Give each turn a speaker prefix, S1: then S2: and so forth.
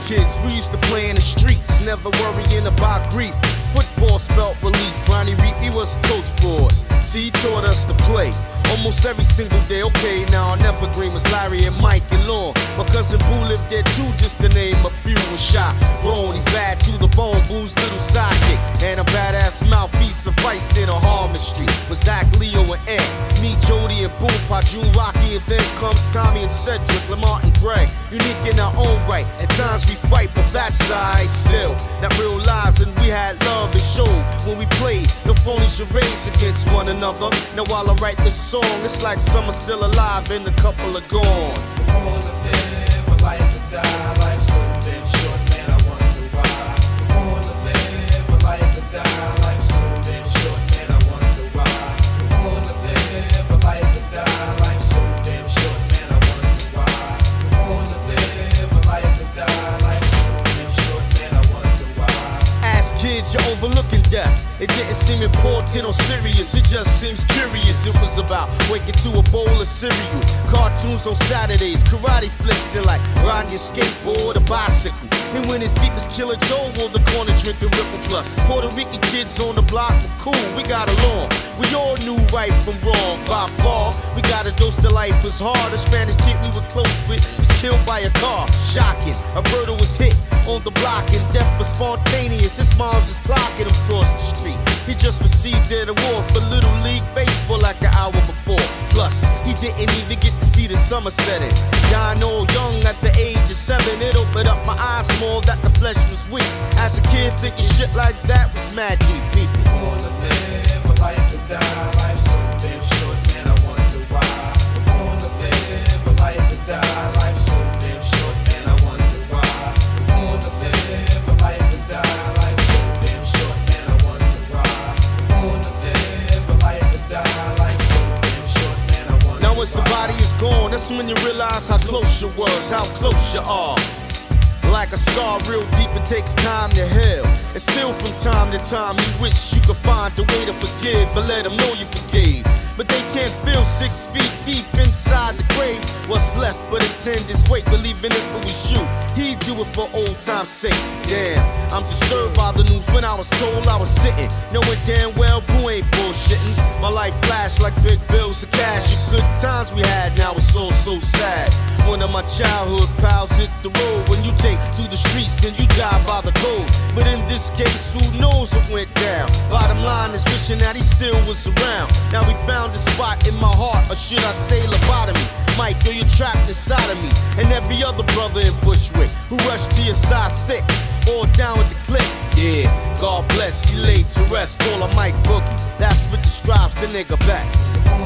S1: kids, we used to play in the streets, never worrying about grief. Football spelt relief. Ronnie Reed, he was a coach for us. See, he taught us to play almost every single day. Okay, now our evergreen was Larry and Mike and Lon. My cousin Boo lived there too, just to name a few. Was shot, grown, he's bad to the bone. Boo's little sidekick and a badass mouth. He sufficed in a Harmon Street with Zach, Leo, and Ed. Me, Jody, and Boo, Pajun, Rocky, and then comes Tommy and Cedric, Lamar and Greg. Unique in our own right. At times we fight, but that side still. That real lies, and we had love and showed when we played the phony charades against one another. Now while I write this song, it's like some are still alive and a couple are gone.
S2: I wanna live a life and die. Life's so damn short, man, I wonder why. I wanna live a life and die. Life's so damn short, man, I wonder why. I wanna live a life and die. Life's so damn short, man, I wonder why. I wanna live a life and die. Life's so damn short, man, I wonder why.
S1: As kids, you're overlooking death. It didn't seem important or serious, it just seems curious. It was about waking to a bowl of cereal, cartoons on Saturdays, karate flicks, and like riding your skateboard or bicycle. And when it's deep as Killer Joe on the corner drinking Ripple Plus. Puerto Rican kids on the block were cool, we got along. We all knew right from wrong by far. We got a dose to life was hard. A Spanish kid we were close with was killed by a car. Shocking, a bird was hit on the block and death was spontaneous. His mom's was clocking him across the street. He just received an award for Little League Baseball like an hour before. Plus, he didn't even get to see the summer setting. Dying old young at the age of 7, it opened up my eyes more that the flesh was weak. As a kid, thinking shit like that was mad deep, people.
S2: I wanna live a life and die. Life's so damn short, man, I wonder why. I wanna live a life and die. Life's so damn short, man, I wonder why. I wanna live a life and die. Life's so damn short, man, I wonder why. I wanna live a life and die. Life's so damn short, man, I wonder why.
S1: Now when somebody is gone, that's when you realize how close you was, how close you are. Like a scar real deep, it takes time to heal. And still from time to time, you wish you could find a way to forgive or let them know you forgave. But they can't feel 6 feet deep inside the grave. What's left but a tendern's weight, believing if it was you, he'd do it for old time's sake. Damn, I'm disturbed by the news when I was told I was sitting, knowing damn well Boo ain't bullshitting. My life flashed like big bills of cash. The good times we had, now it's all so sad. One of my childhood pals hit the road. When you take to the streets, then you die by the code. But in this case, who knows what went down? Bottom line is wishing that he still was around. Now we found a spot in my heart, or should I say lobotomy? Mike, girl, you're trapped inside of me. And every other brother in Bushwick who rushed to your side thick, all down with the click. Yeah, God bless, he laid to rest. Call a Mike Boogie, that's what describes the nigga best.